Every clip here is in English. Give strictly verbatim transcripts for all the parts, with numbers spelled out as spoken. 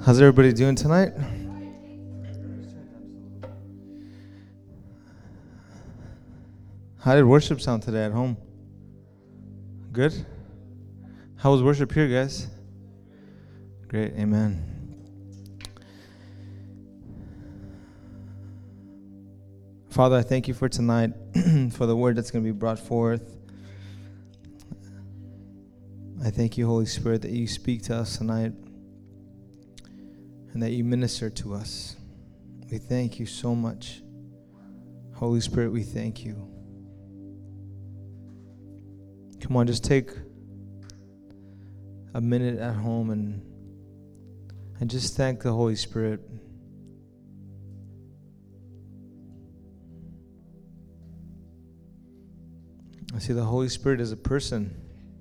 How's everybody doing tonight? How did worship sound today at home? Good? How was worship here, guys? Great, amen. Father, I thank you for tonight, for the word that's going to be brought forth. I thank you, Holy Spirit, that you speak to us tonight and that you minister to us. We thank you so much. Holy Spirit, we thank you. Come on, just take a minute at home and and just thank the Holy Spirit. I see the Holy Spirit as a person.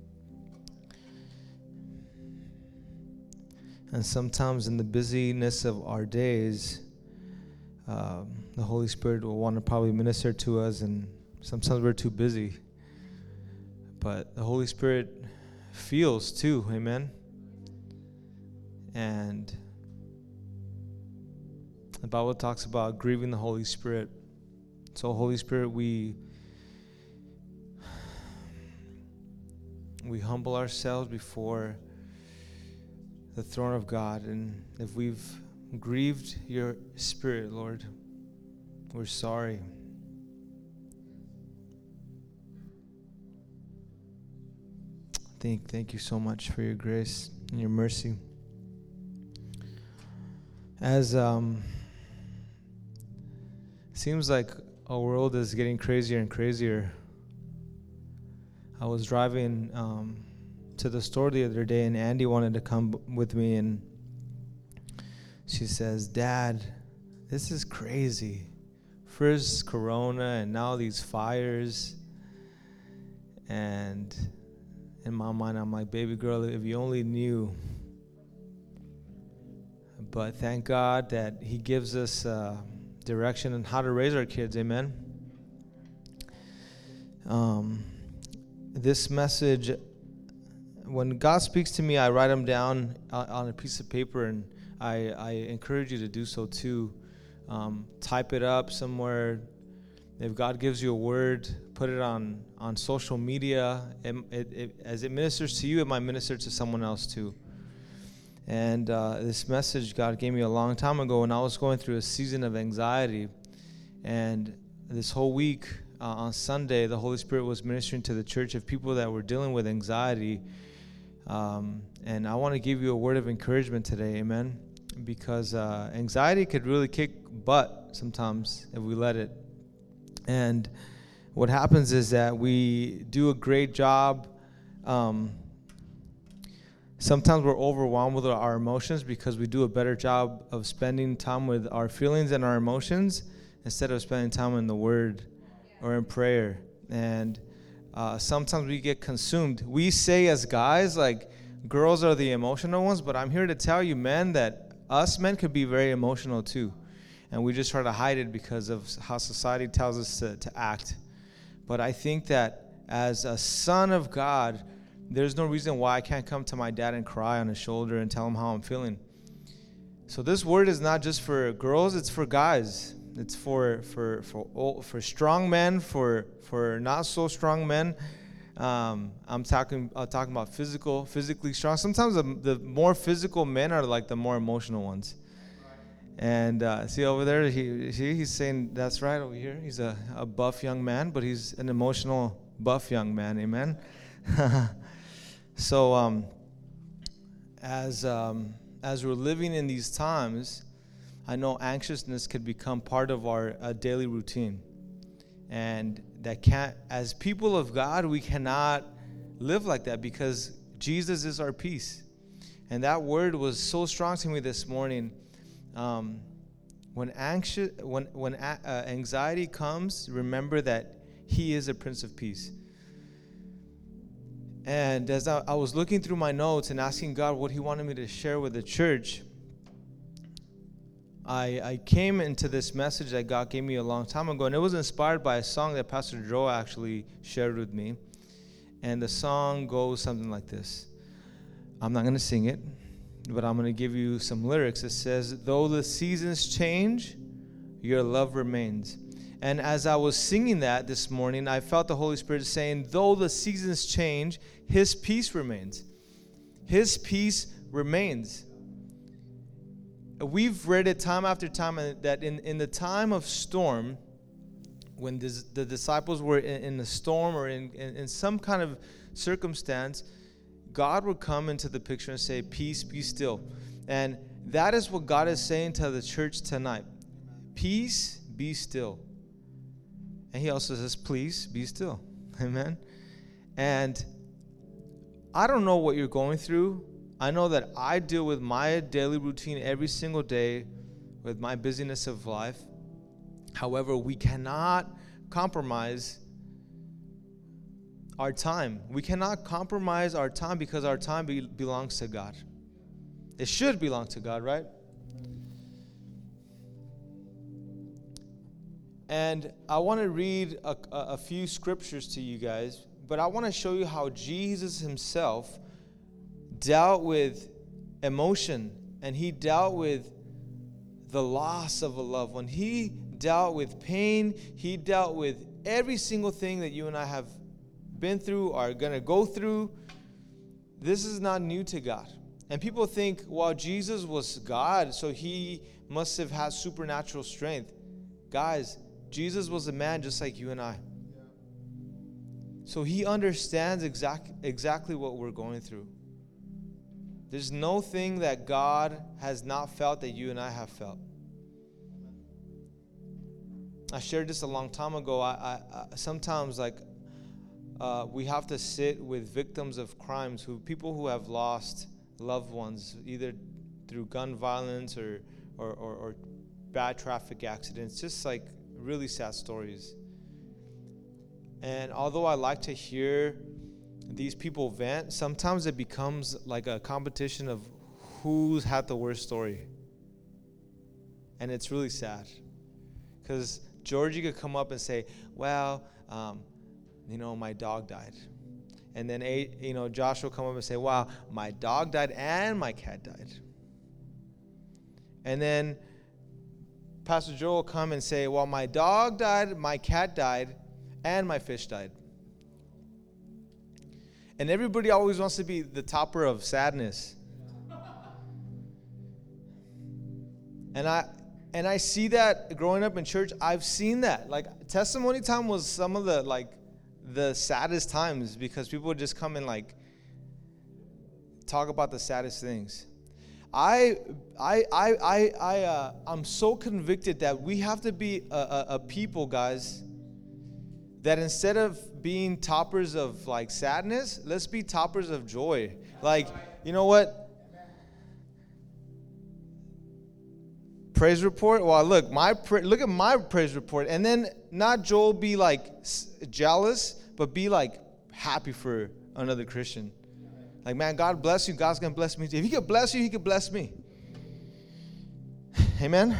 And sometimes in the busyness of our days, um, the Holy Spirit will want to probably minister to us, and sometimes we're too busy. But the Holy Spirit feels too, amen? And the Bible talks about grieving the Holy Spirit. So Holy Spirit, we we humble ourselves before the throne of God, and if we've grieved your Spirit, Lord, we're sorry. Thank, thank you so much for your grace and your mercy. As um, seems like our world is getting crazier and crazier. I was driving um, to the store the other day, and Andy wanted to come with me, and she says, "Dad, this is crazy. First Corona, and now these fires." And in my mind, I'm like, "Baby girl, if you only knew." But thank God that he gives us uh, direction on how to raise our kids, amen? Um, this message, when God speaks to me, I write them down on a piece of paper, and I, I encourage you to do so too. Um, type it up somewhere. If God gives you a word, put it on, on social media. It, it, it, as it ministers to you, it might minister to someone else too. And uh, this message God gave me a long time ago when I was going through a season of anxiety. And this whole week, uh, on Sunday, the Holy Spirit was ministering to the church of people that were dealing with anxiety. Um, and I want to give you a word of encouragement today, amen? Because uh, anxiety could really kick butt sometimes if we let it. And what happens is that we do a great job. Um, sometimes we're overwhelmed with our emotions because we do a better job of spending time with our feelings and our emotions instead of spending time in the Word or in prayer. And uh, sometimes we get consumed. We say as guys, like, girls are the emotional ones, but I'm here to tell you, men, that us men could be very emotional too. And we just try to hide it because of how society tells us to, to act. But I think that as a son of God, there's no reason why I can't come to my dad and cry on his shoulder and tell him how I'm feeling. So this word is not just for girls, it's for guys. It's for for for old, for strong men, for for not so strong men. Um, I'm talking I'm talking about physical, physically strong. Sometimes the, the more physical men are like the more emotional ones. And uh, see over there, he, he he's saying that's right over here. He's a, a buff young man, but he's an emotional buff young man. Amen. So um, as um, as we're living in these times, I know anxiousness could become part of our uh, daily routine, and that can't. As people of God, we cannot live like that because Jesus is our peace. And that word was so strong to me this morning. Um, when anxious, when when a, uh, anxiety comes, remember that He is a Prince of Peace. And as I, I was looking through my notes and asking God what He wanted me to share with the church, I I came into this message that God gave me a long time ago, and it was inspired by a song that Pastor Joe actually shared with me. And the song goes something like this. I'm not going to sing it, but I'm going to give you some lyrics. It says, though the seasons change, your love remains. And as I was singing that this morning, I felt the Holy Spirit saying, though the seasons change, His peace remains. His peace remains. We've read it time after time that in, in the time of storm, when this, the disciples were in, in the storm or in, in, in some kind of circumstance, God would come into the picture and say, peace, be still. And that is what God is saying to the church tonight. Peace, be still. And He also says, please, be still. Amen. And I don't know what you're going through. I know that I deal with my daily routine every single day with my busyness of life. However, we cannot compromise our time. We cannot compromise our time because our time be- belongs to God. It should belong to God, right? And I want to read a, a, a few scriptures to you guys, but I want to show you how Jesus Himself dealt with emotion, and He dealt with the loss of a loved one. He dealt with pain. He dealt with every single thing that you and I have been through, are going to go through. This is not new to God. And people think, well, Jesus was God, so He must have had supernatural strength. Guys, Jesus was a man just like you and I. So He understands exact, exactly what we're going through. There's no thing that God has not felt that you and I have felt. I shared this a long time ago. I, I, I sometimes like uh, we have to sit with victims of crimes, who people who have lost loved ones, either through gun violence or or, or, or bad traffic accidents, just like really sad stories. And although I like to hear these people vent, sometimes it becomes like a competition of who's had the worst story. And it's really sad. Because Georgie could come up and say, well, um, you know, my dog died. And then, you know, Josh will come up and say, wow, my dog died and my cat died. And then Pastor Joe will come and say, well, my dog died, my cat died, and my fish died. And everybody always wants to be the topper of sadness. And I and I see that growing up in church. I've seen that. Like, testimony time was some of the like the saddest times, because people would just come and like talk about the saddest things. I I I I I uh, I'm so convicted that we have to be a, a, a people, guys, that instead of being toppers of like sadness, let's be toppers of joy. Like, you know what? Praise report. Well, look, my pra- look at my praise report, and then not Joel be like s- jealous, but be like happy for another Christian. Like, man, God bless you. God's gonna bless me too. If He could bless you, He could bless me. Amen.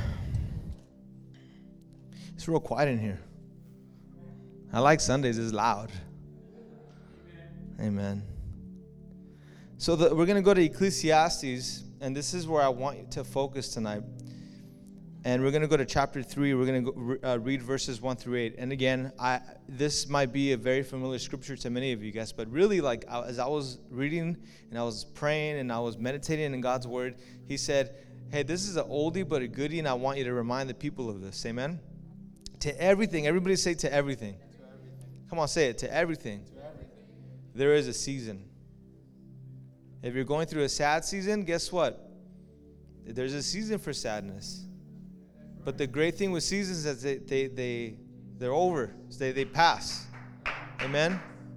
It's real quiet in here. I like Sundays. It's loud. Amen. Amen. So the, we're going to go to Ecclesiastes, and this is where I want you to focus tonight. And we're going to go to chapter three. We're going to go, uh, read verses one through eight. And again, I this might be a very familiar scripture to many of you guys, but really, like, I, as I was reading and I was praying and I was meditating in God's word, He said, hey, this is an oldie but a goodie, and I want you to remind the people of this. Amen? To everything. Everybody say to everything. Come on, say it. To everything. To everything. There is a season. If you're going through a sad season, guess what? There's a season for sadness. But the great thing with seasons is that they, they, they, they're over. They, they pass. Amen?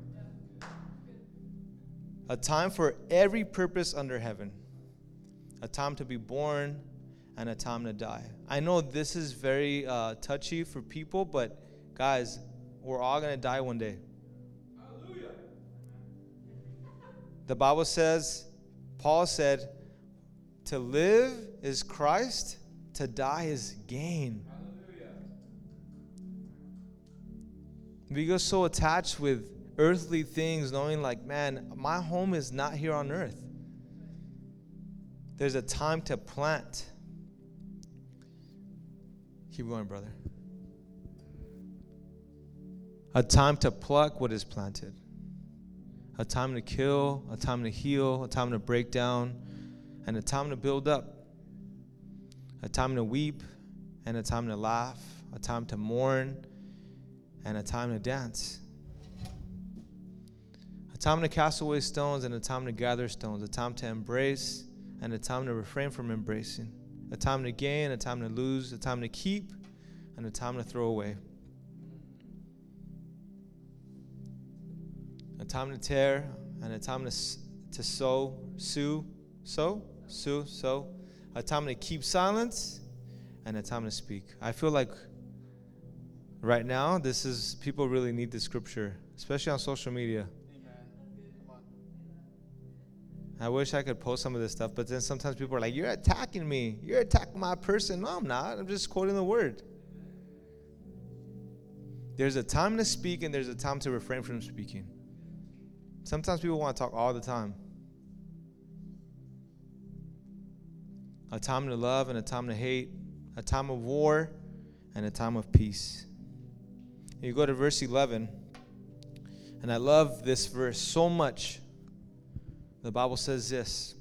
A time for every purpose under heaven. A time to be born and a time to die. I know this is very uh, touchy for people, but guys, we're all going to die one day. Hallelujah. The Bible says, Paul said, to live is Christ, to die is gain. Hallelujah. We get so attached with earthly things, knowing like, man, my home is not here on earth. There's a time to plant. Keep going, brother. A time to pluck what is planted. A time to kill, a time to heal, a time to break down, and a time to build up. A time to weep and a time to laugh. A time to mourn and a time to dance. A time to cast away stones and a time to gather stones. A time to embrace and a time to refrain from embracing. A time to gain, a time to lose. A time to keep and a time to throw away. A time to tear and a time to to sow, sue, sow, sue, sow. A time to keep silence and a time to speak. I feel like right now, this is, people really need the scripture, especially on social media. I wish I could post some of this stuff, but then sometimes people are like, you're attacking me. You're attacking my person. No, I'm not. I'm just quoting the word. There's a time to speak and there's a time to refrain from speaking. Sometimes people want to talk all the time. A time to love and a time to hate. A time of war and a time of peace. You go to verse eleven, and I love this verse so much. The Bible says this: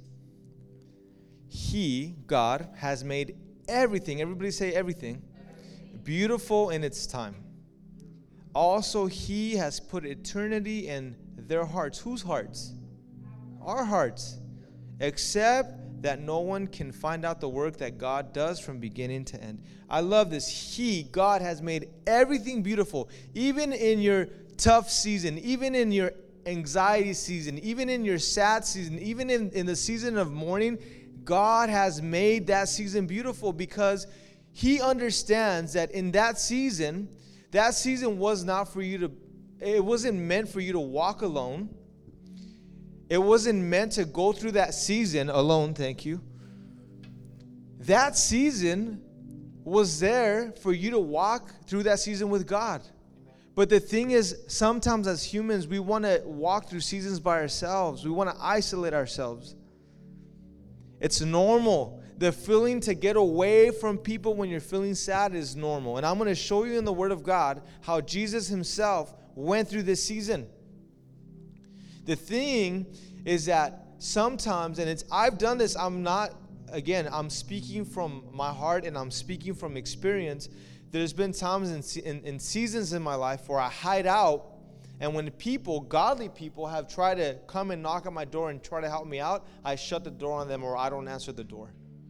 He, God, has made everything, everybody say everything, beautiful in its time. Also, He has put eternity in their hearts. Whose hearts? Our hearts. Except that no one can find out the work that God does from beginning to end. I love this. He, God, has made everything beautiful. Even in your tough season, even in your anxiety season, even in your sad season, even in, in the season of mourning, God has made that season beautiful because He understands that in that season, that season was not for you to, it wasn't meant for you to walk alone. It wasn't meant to go through that season alone, thank you. That season was there for you to walk through that season with God. But the thing is, sometimes as humans, we want to walk through seasons by ourselves. We want to isolate ourselves. It's normal. The feeling to get away from people when you're feeling sad is normal. And I'm going to show you in the Word of God how Jesus Himself went through this season. The thing is that sometimes, and it's I've done this, I'm not, again, I'm speaking from my heart and I'm speaking from experience. There's been times in, in, in seasons in my life where I hide out, and when people, godly people, have tried to come and knock on my door and try to help me out, I shut the door on them or I don't answer the door.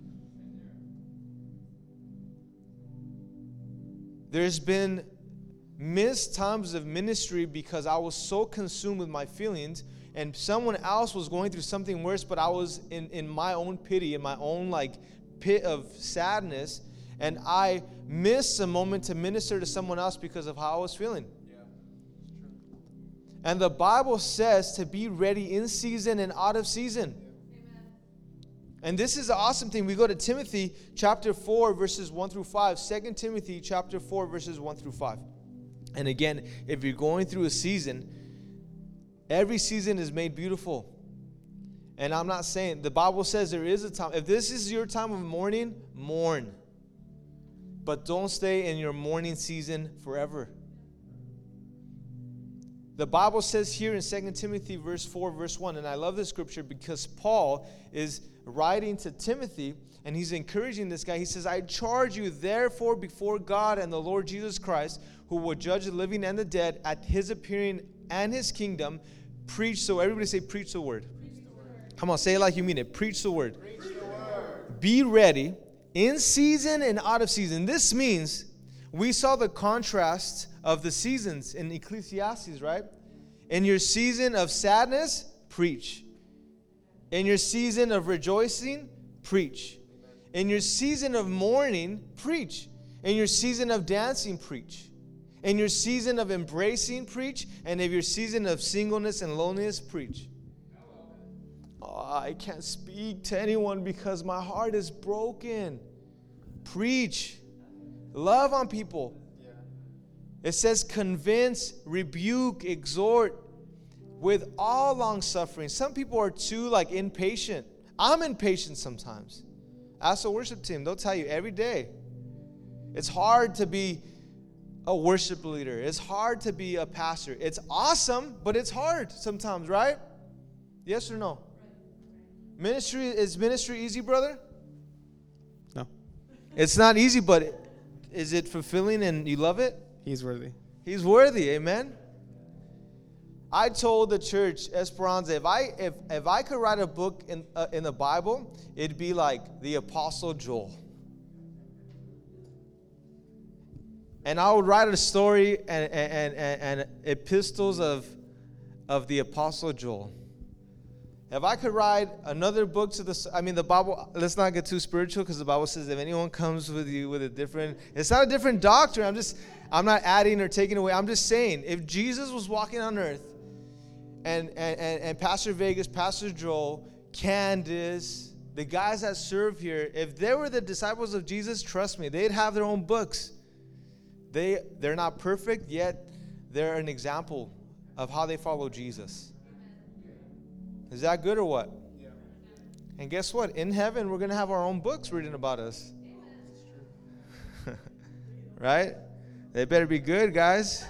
There's been missed times of ministry because I was so consumed with my feelings and someone else was going through something worse, but I was in, in my own pity, in my own like pit of sadness, and I missed a moment to minister to someone else because of how I was feeling. Yeah, it's true. And the Bible says to be ready in season and out of season. Amen. And this is the awesome thing. We go to Timothy chapter four, verses one through five. Second Timothy chapter four, verses one through five. And again, if you're going through a season, every season is made beautiful. And I'm not saying, the Bible says there is a time. If this is your time of mourning, mourn. But don't stay in your mourning season forever. The Bible says here in Second Timothy verse four, verse one, and I love this scripture because Paul is writing to Timothy and he's encouraging this guy. He says, I charge you therefore before God and the Lord Jesus Christ, who will judge the living and the dead at His appearing and His kingdom, preach. So everybody say, preach the word. Preach the word. Come on, say it like you mean it. Preach the word. Preach the word. Be ready in season and out of season. This means we saw the contrast of the seasons in Ecclesiastes, right? In your season of sadness, preach. In your season of rejoicing, preach. In your season of mourning, preach. In your season of dancing, preach. In your season of embracing, preach. And in your season of singleness and loneliness, preach. Oh, I can't speak to anyone because my heart is broken. Preach. Love on people. It says convince, rebuke, exhort with all long suffering. Some people are too like impatient. I'm impatient sometimes. Ask the worship team. They'll tell you every day. It's hard to be a worship leader. It's hard to be a pastor. It's awesome, but it's hard sometimes, right? Yes or no? Ministry, is ministry easy, brother? No. It's not easy, but is it fulfilling and you love it? He's worthy. He's worthy, amen? I told the church, Esperanza, if I if if I could write a book in uh, in the Bible, it'd be like the Apostle Joel. And I would write a story and and and, and epistles of of the Apostle Joel. If I could write another book to the, I mean the Bible, let's not get too spiritual because the Bible says if anyone comes with you with a different, it's not a different doctrine. I'm just, I'm not adding or taking away. I'm just saying if Jesus was walking on earth and and, and, and Pastor Vegas, Pastor Joel, Candace, the guys that serve here, if they were the disciples of Jesus, trust me, they'd have their own books. They, they're not perfect, yet they're an example of how they follow Jesus. Is that good or what? Yeah. And guess what? In heaven, we're going to have our own books written about us. Right? They better be good, guys.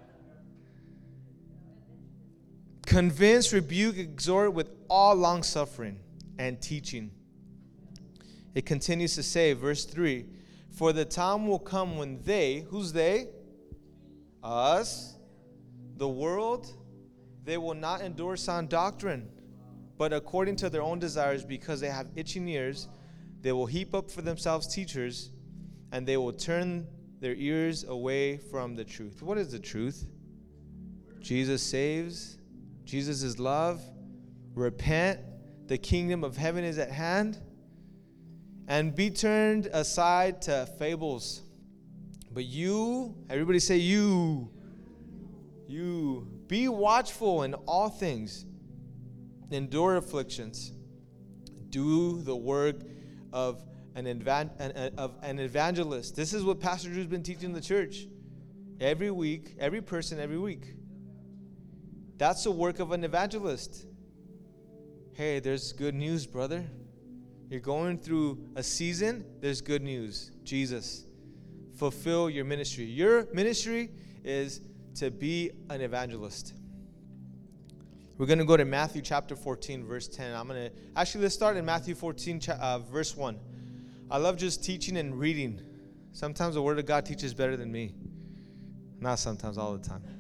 Convince, rebuke, exhort with all long-suffering and teaching. It continues to say, verse three, for the time will come when they, who's they? Us, the world, they will not endure sound doctrine, but according to their own desires, because they have itching ears, they will heap up for themselves teachers, and they will turn their ears away from the truth. What is the truth? Jesus saves. Jesus is love. Repent. The kingdom of heaven is at hand. And be turned aside to fables. But you, everybody say you. You. Be watchful in all things. Endure afflictions. Do the work of an, evan- of an evangelist. This is what Pastor Drew's been teaching the church. Every week, every person every week. That's the work of an evangelist. Hey, there's good news, brother. You're going through a season, there's good news. Jesus. Fulfill your ministry. Your ministry is to be an evangelist. We're going to go to Matthew chapter fourteen, verse ten. I'm going to, actually, let's start in Matthew fourteen, uh, verse one. I love just teaching and reading. Sometimes the Word of God teaches better than me. Not sometimes, all the time.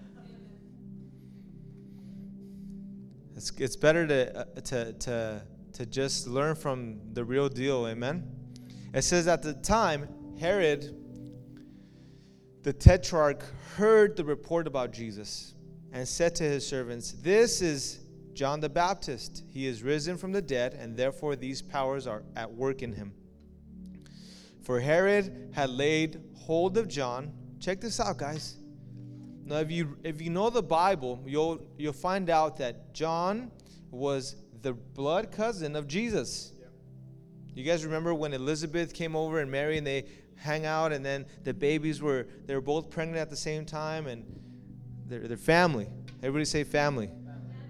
It's it's better to uh, to to to just learn from the real deal, amen? It says at the time, Herod, the tetrarch, heard the report about Jesus and said to his servants, this is John the Baptist. He is risen from the dead, and therefore these powers are at work in him. For Herod had laid hold of John. Check this out, guys. Now, if you if you know the Bible, you'll you'll find out that John was the blood cousin of Jesus. Yeah. You guys remember when Elizabeth came over and Mary and they hang out, and then the babies were they were both pregnant at the same time, and they're, they're family. Everybody say family. family.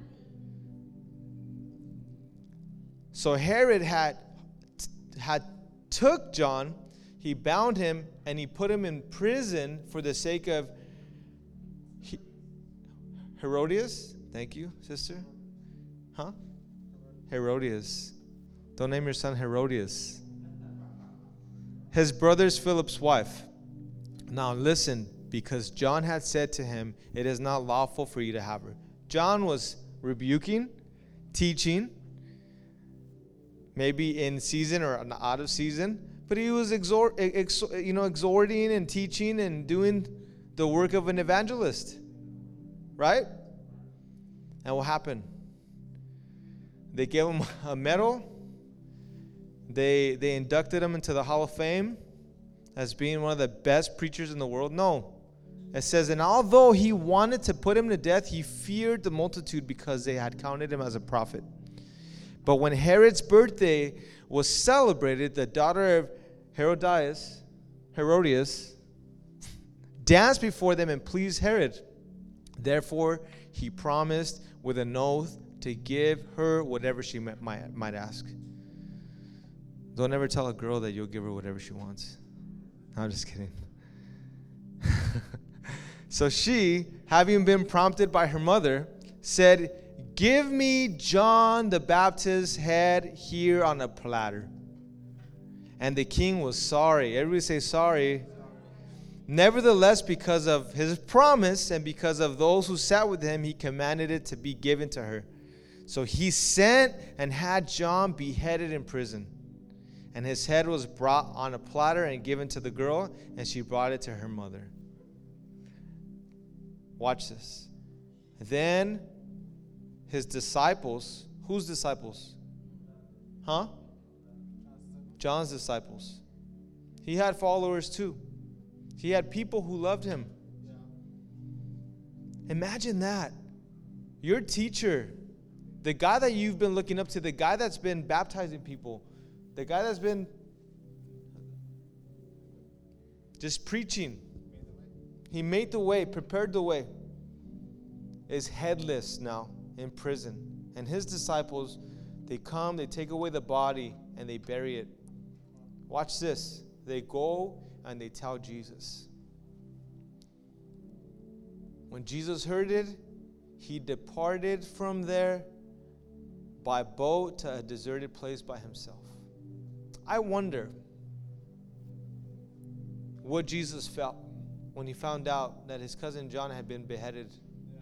So Herod had had took John, he bound him, and he put him in prison for the sake of he, Herodias. Thank you, sister. Huh? Herodias. Don't name your son Herodias. His brother's Philip's wife. Now listen, because John had said to him, it is not lawful for you to have her. John was rebuking, teaching, maybe in season or out of season, but he was exhort, ex, you know, exhorting and teaching and doing the work of an evangelist, right? And what happened? They gave him a medal. They they inducted him into the Hall of Fame as being one of the best preachers in the world. No. It says, and although he wanted to put him to death, he feared the multitude because they had counted him as a prophet. But when Herod's birthday was celebrated, the daughter of Herodias, Herodias danced before them and pleased Herod. Therefore, he promised with an oath to give her whatever she might, might ask. Don't ever tell a girl that you'll give her whatever she wants. No, I'm just kidding. So she, having been prompted by her mother, said, "Give me John the Baptist's head here on a platter." And the king was sorry. Everybody say sorry. Nevertheless, because of his promise and because of those who sat with him, he commanded it to be given to her. So he sent and had John beheaded in prison. And his head was brought on a platter and given to the girl, and she brought it to her mother. Watch this. Then his disciples, whose disciples? Huh? John's disciples. He had followers too. He had people who loved him. Imagine that. Your teacher, the guy that you've been looking up to, the guy that's been baptizing people, the guy that's been just preaching, he made the way, prepared the way, is headless now in prison. And his disciples, they come, they take away the body, and they bury it. Watch this. They go and they tell Jesus. When Jesus heard it, he departed from there by boat to a deserted place by himself. I wonder what Jesus felt when he found out that his cousin John had been beheaded. Yeah.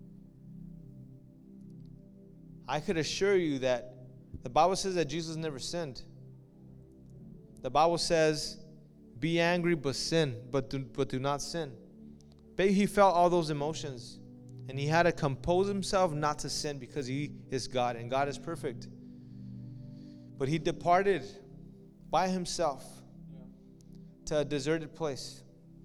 I could assure you that the Bible says that Jesus never sinned. The Bible says, be angry but sin, but do, but do not sin. But he felt all those emotions, and he had to compose himself not to sin because he is God, and God is perfect. But he departed by himself to a deserted place.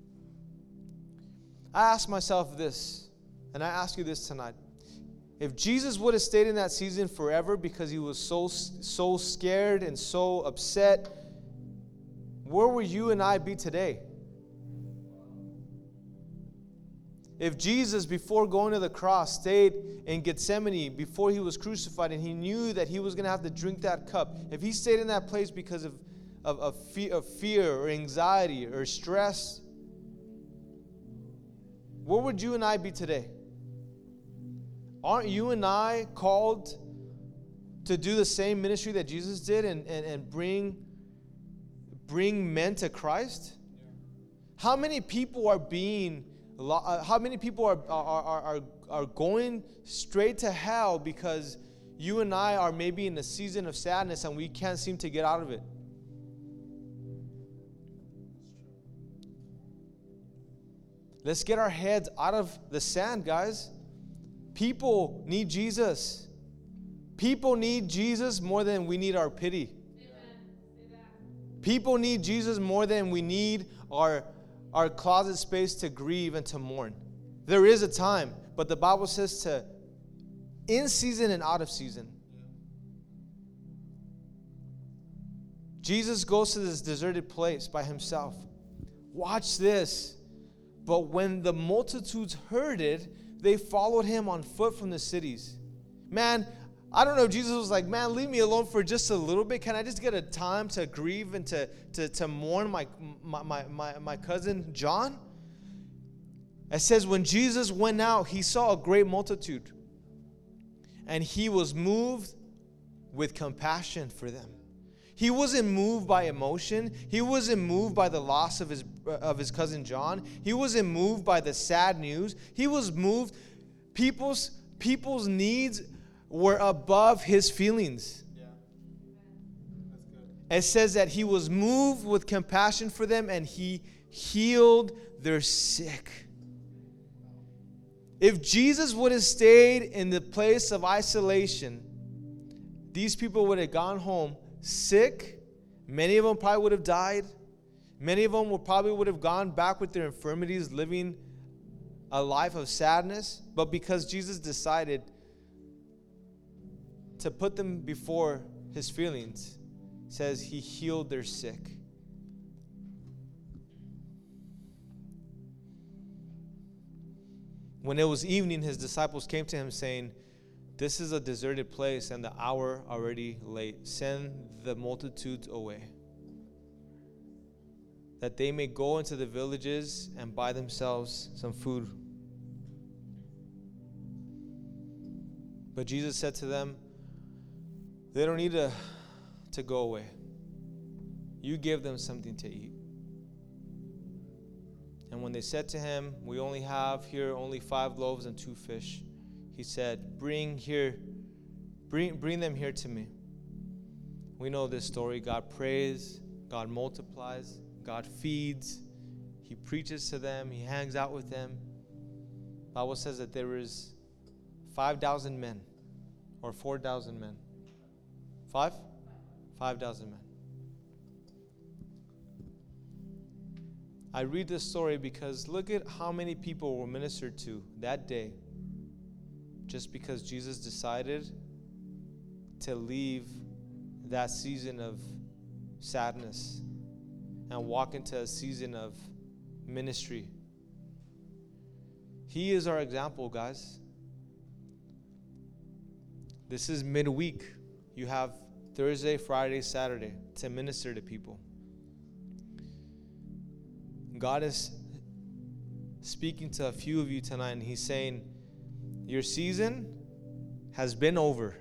I ask myself this, and I ask you this tonight. If Jesus would have stayed in that season forever because he was so, so scared and so upset, where would you and I be today? If Jesus, before going to the cross, stayed in Gethsemane before he was crucified, and he knew that he was going to have to drink that cup, if he stayed in that place because of, of, of, fear, of fear or anxiety or stress, where would you and I be today? Aren't you and I called to do the same ministry that Jesus did and, and, and bring, bring men to Christ? How many people are being How many people are, are, are, are going straight to hell because you and I are maybe in a season of sadness and we can't seem to get out of it? Let's get our heads out of the sand, guys. People need Jesus. People need Jesus more than we need our pity. People need Jesus more than we need our our closet space to grieve and to mourn. There is a time, but the Bible says to in season and out of season. Jesus goes to this deserted place by himself. Watch this. But when the multitudes heard it, they followed him on foot from the cities. Man, I don't know if Jesus was like, man, leave me alone for just a little bit. Can I just get a time to grieve and to, to, to mourn my, my, my, my cousin John? It says, when Jesus went out, he saw a great multitude, and he was moved with compassion for them. He wasn't moved by emotion. He wasn't moved by the loss of his, of his cousin John. He wasn't moved by the sad news. He was moved. People's, people's needs were above his feelings. Yeah. That's good. It says that he was moved with compassion for them, and he healed their sick. If Jesus would have stayed in the place of isolation, these people would have gone home sick. Many of them probably would have died. Many of them would probably would have gone back with their infirmities, living a life of sadness. But because Jesus decided to put them before his feelings, says he healed their sick. When it was evening, his disciples came to him saying, This is a deserted place and the hour already late. Send the multitudes away, that they may go into the villages and buy themselves some food. But Jesus said to them, they don't need to, to go away. You give them something to eat. And when they said to him, we only have here only five loaves and two fish, he said, bring here, bring, bring them here to me. We know this story. God prays, God multiplies, God feeds, he preaches to them, he hangs out with them. The Bible says that there is five thousand men, or four thousand men. Five? five thousand men. I read this story because look at how many people were ministered to that day just because Jesus decided to leave that season of sadness and walk into a season of ministry. He is our example, guys. This is midweek. You have Thursday, Friday, Saturday to minister to people. God is speaking to a few of you tonight, and he's saying, your season has been over.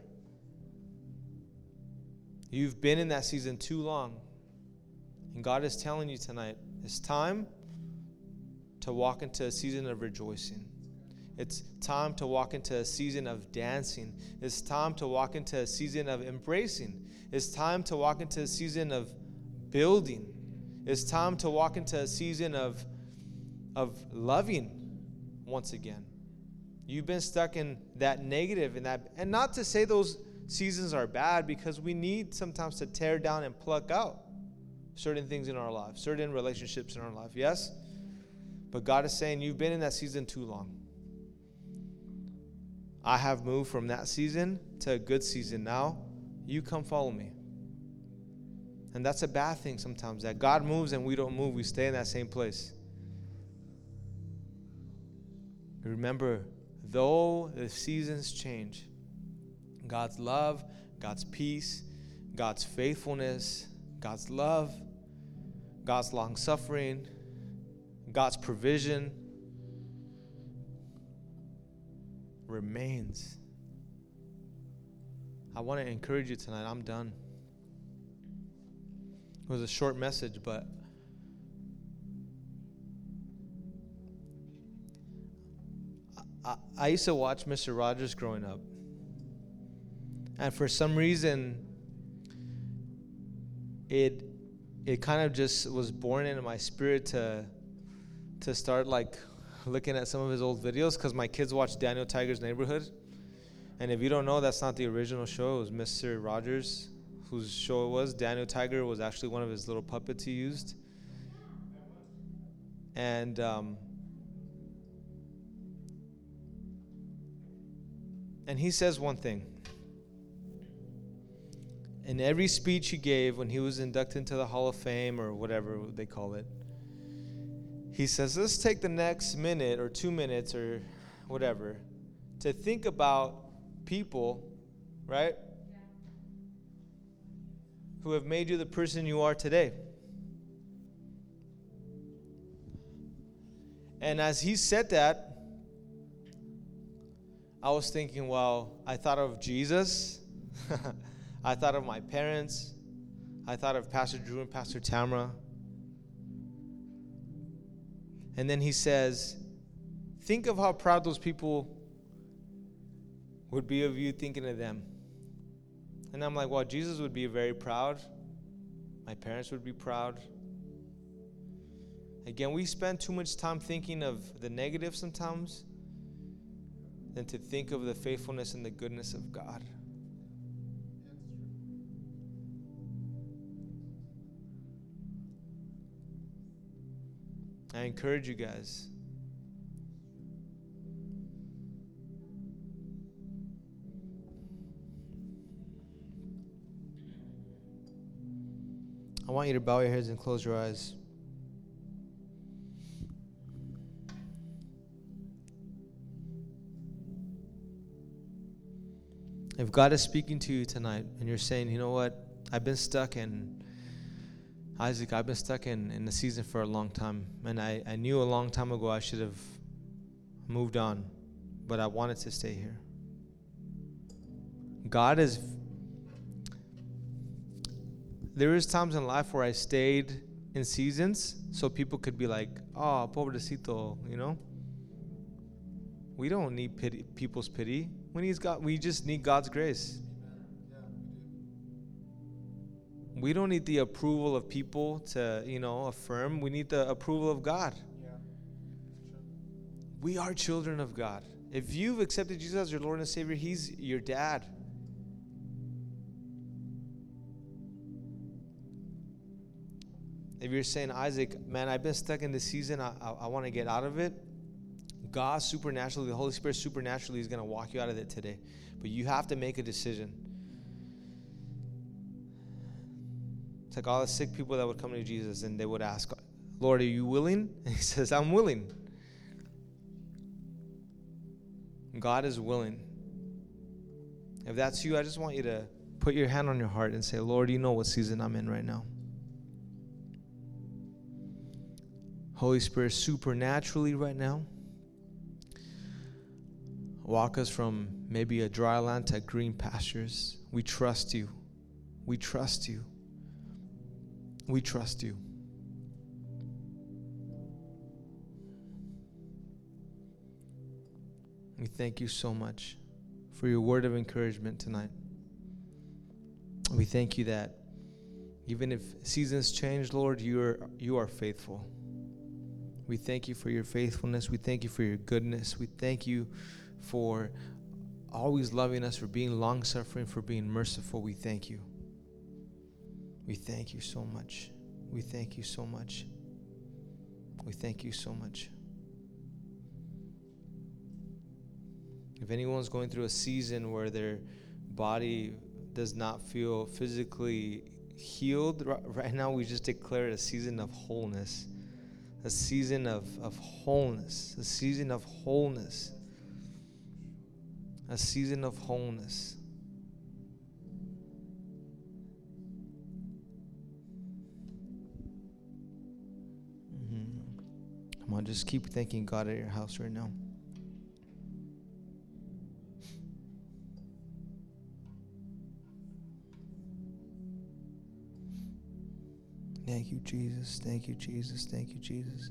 You've been in that season too long. And God is telling you tonight, it's time to walk into a season of rejoicing. It's time to walk into a season of dancing. It's time to walk into a season of embracing. It's time to walk into a season of building. It's time to walk into a season of, of loving once again. You've been stuck in that negative and that, and not to say those seasons are bad, because we need sometimes to tear down and pluck out certain things in our life, certain relationships in our life, yes? But God is saying you've been in that season too long. I have moved from that season to a good season. Now, you come follow me. And that's a bad thing sometimes, that God moves and we don't move. We stay in that same place. Remember, though the seasons change, God's love, God's peace, God's faithfulness, God's love, God's long-suffering, God's provision remains. I want to encourage you tonight. I'm done. It was a short message, but I, I used to watch Mister Rogers growing up. And for some reason, it it kind of just was born into my spirit to to start like looking at some of his old videos, because my kids watch Daniel Tiger's Neighborhood. And if you don't know, that's not the original show. It was Mister Rogers whose show it was. Daniel Tiger was actually one of his little puppets he used. And um, and he says one thing. In every speech he gave when he was inducted into the Hall of Fame, or whatever they call it, he says, let's take the next minute or two minutes or whatever to think about people, right, who have made you the person you are today. And as he said that, I was thinking, well, I thought of Jesus. I thought of my parents. I thought of Pastor Drew and Pastor Tamara. And then he says, think of how proud those people would be of you thinking of them. And I'm like, well, Jesus would be very proud. My parents would be proud. Again, we spend too much time thinking of the negative sometimes than to think of the faithfulness and the goodness of God. I encourage you guys. I want you to bow your heads and close your eyes. If God is speaking to you tonight and you're saying, you know what, I've been stuck in, Isaac, I've been stuck in, in the season for a long time. And I, I knew a long time ago I should have moved on, but I wanted to stay here. God is, there is times in life where I stayed in seasons so people could be like, oh, pobrecito, you know? We don't need pity, people's pity. We need God. We just need God's grace. We don't need the approval of people to, you know, affirm. We need the approval of God. Yeah. We are children of God. If you've accepted Jesus as your Lord and Savior, He's your dad. If you're saying, Isaac, man, I've been stuck in this season, I, I, I want to get out of it, God supernaturally, the Holy Spirit supernaturally is going to walk you out of it today. But you have to make a decision. It's like all the sick people that would come to Jesus and they would ask, Lord, are you willing? And He says, I'm willing. God is willing. If that's you, I just want you to put your hand on your heart and say, Lord, you know what season I'm in right now. Holy Spirit, supernaturally right now, walk us from maybe a dry land to green pastures. We trust you. We trust you. We trust you. We thank you so much for your word of encouragement tonight. We thank you that even if seasons change, Lord, you are, you are faithful. We thank you for your faithfulness. We thank you for your goodness. We thank you for always loving us, for being long-suffering, for being merciful. We thank you. We thank you so much. We thank you so much. We thank you so much. If anyone's going through a season where their body does not feel physically healed, right now we just declare it a season of wholeness. A season of, of wholeness. A season of wholeness. A season of wholeness. Mm-hmm. Come on, just keep thanking God at your house right now. Thank you, Jesus. Thank you, Jesus. Thank you, Jesus.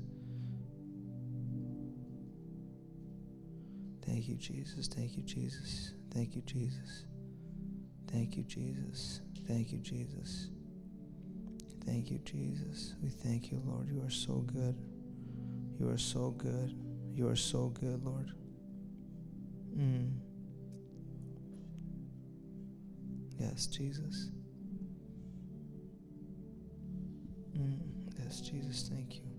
Thank you, Jesus. Thank you, Jesus. Thank you, Jesus. Thank you, Jesus. Thank you, Jesus. Thank you, Jesus. We thank you, Lord. You are so good. You are so good. You are so good, Lord. Mm. Yes, Jesus. Mm. Yes, Jesus. Thank you.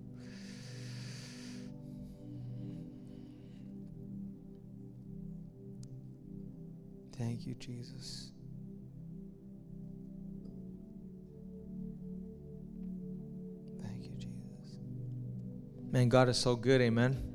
Thank you, Jesus. Thank you, Jesus. Man, God is so good, amen.